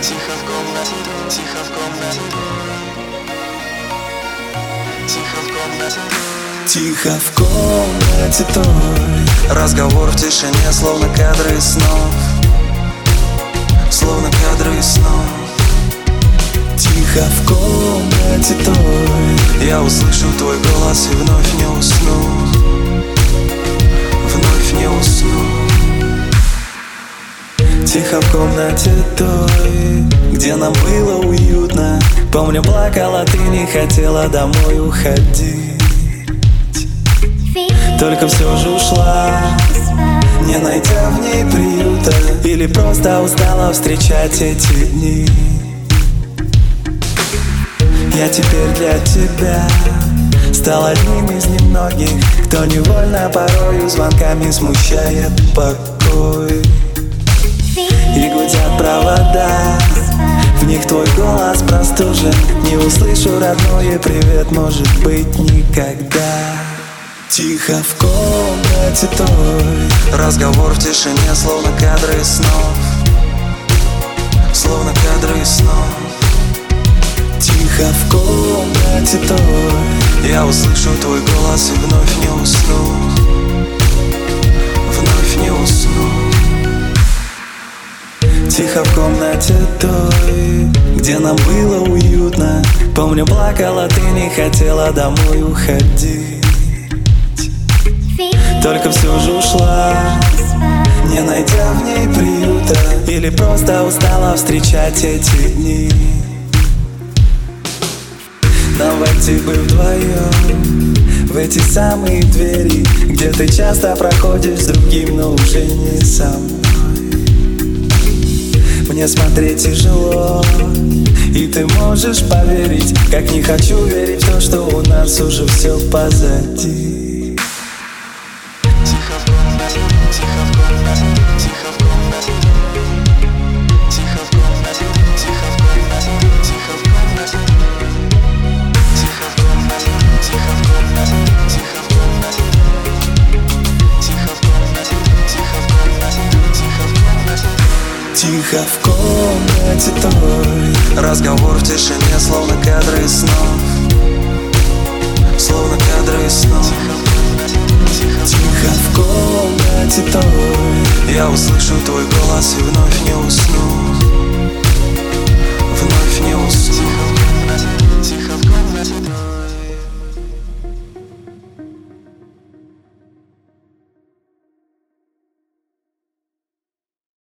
Тихо в комнате, тихо в комнате, тихо в комнате, тихо в комнате той. Разговор в тишине, словно кадры из снов, словно кадры из снов. Тихо в комнате той. Я услышу твой голос и вновь не усну, вновь не усну. Тихо в комнате той, где нам было уютно. Помню, плакала ты, не хотела домой уходить. Только все же ушла, не найдя в ней приюта. Или просто устала встречать эти дни. Я теперь для тебя стал одним из немногих, кто невольно порою звонками смущает покой. И гудят провода, в них твой голос простужен. Не услышу родной привет, может быть, никогда. Тихо в комнате той. Разговор в тишине, словно кадры из снов, словно кадры из снов. Тихо в комнате той. Я услышу твой голос и вновь не усну, вновь не усну. Тихо в комнате той, где нам было уютно. Помню, плакала ты, не хотела домой уходить. Только все же ушла, не найдя в ней приюта. Или просто устала встречать эти дни. Нам войти бы вдвоем в эти самые двери, где ты часто проходишь с другим, но уже не со мной. Мне смотреть тяжело, и ты можешь поверить, как не хочу верить в то, что у нас уже все позади. тихо в комнате, тихо в комнате, тихо в комнате, тихо в комнате, тихо в комнате, тихо в комнате, тихо в комнате, тихо в комнате, тихо в комнате, тихо в комнате, тихо в комнате, тихо в комнате. Тихо в комнате той. Разговор в тишине, словно кадры из снов, словно кадры из снов. Тихо в комнате той. Я услышу твой голос и вновь не усну, вновь не усну.